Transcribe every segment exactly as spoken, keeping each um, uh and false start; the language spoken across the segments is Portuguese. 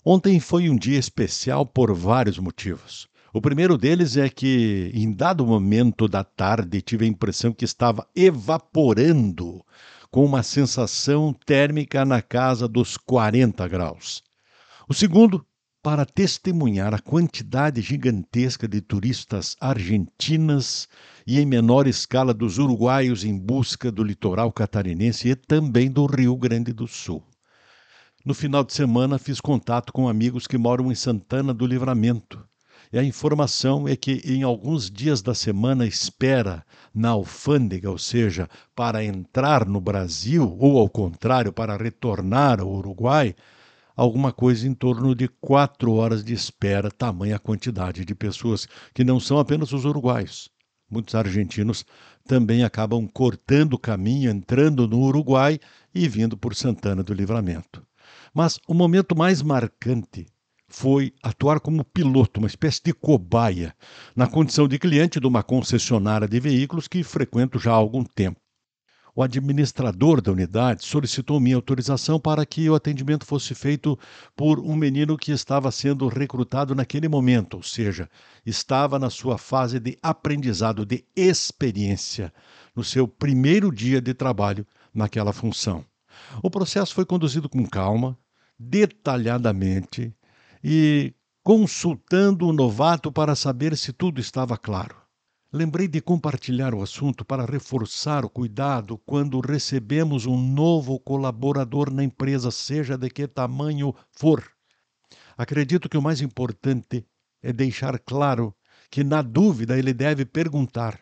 Ontem foi um dia especial por vários motivos. O primeiro deles é que, em dado momento da tarde, tive a impressão que estava evaporando, com uma sensação térmica na casa dos quarenta graus. O segundo, para testemunhar a quantidade gigantesca de turistas argentinas e, em menor escala, dos uruguaios em busca do litoral catarinense e também do Rio Grande do Sul. No final de semana, fiz contato com amigos que moram em Santana do Livramento. E a informação é que em alguns dias da semana espera na alfândega, ou seja, para entrar no Brasil, ou ao contrário, para retornar ao Uruguai, alguma coisa em torno de quatro horas de espera, tamanha a quantidade de pessoas que não são apenas os uruguaios. Muitos argentinos também acabam cortando o caminho, entrando no Uruguai e vindo por Santana do Livramento. Mas o momento mais marcante foi atuar como piloto, uma espécie de cobaia, na condição de cliente de uma concessionária de veículos que frequento já há algum tempo. O administrador da unidade solicitou minha autorização para que o atendimento fosse feito por um menino que estava sendo recrutado naquele momento, ou seja, estava na sua fase de aprendizado, de experiência, no seu primeiro dia de trabalho naquela função. O processo foi conduzido com calma, detalhadamente e consultando o novato para saber se tudo estava claro. Lembrei de compartilhar o assunto para reforçar o cuidado quando recebemos um novo colaborador na empresa, seja de que tamanho for. Acredito que o mais importante é deixar claro que, na dúvida, ele deve perguntar,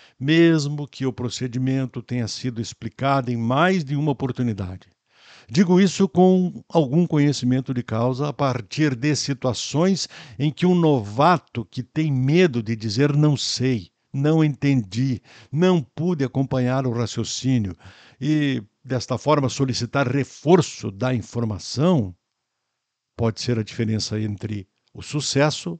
mesmo que o procedimento tenha sido explicado em mais de uma oportunidade. Digo isso com algum conhecimento de causa a partir de situações em que um novato que tem medo de dizer não sei, não entendi, não pude acompanhar o raciocínio e, desta forma, solicitar reforço da informação, pode ser a diferença entre o sucesso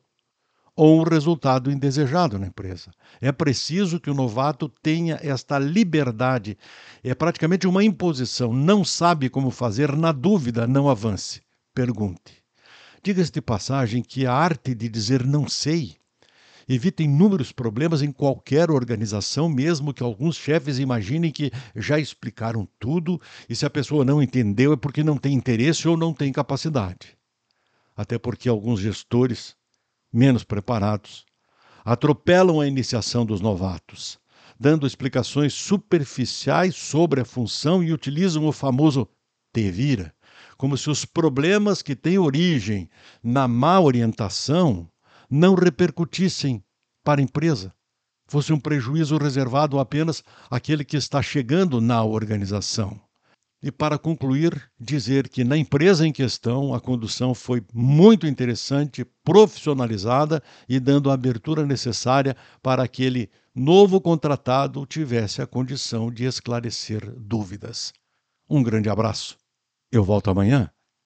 ou um resultado indesejado na empresa. É preciso que o novato tenha esta liberdade. É praticamente uma imposição. Não sabe como fazer, na dúvida, não avance. Pergunte. Diga-se de passagem que a arte de dizer não sei evita inúmeros problemas em qualquer organização, mesmo que alguns chefes imaginem que já explicaram tudo e se a pessoa não entendeu é porque não tem interesse ou não tem capacidade. Até porque alguns gestores menos preparados, atropelam a iniciação dos novatos, dando explicações superficiais sobre a função e utilizam o famoso te vira, como se os problemas que têm origem na má orientação não repercutissem para a empresa, fosse um prejuízo reservado apenas àquele que está chegando na organização. E para concluir, dizer que na empresa em questão a condução foi muito interessante, profissionalizada e dando a abertura necessária para aquele novo contratado tivesse a condição de esclarecer dúvidas. Um grande abraço. Eu volto amanhã.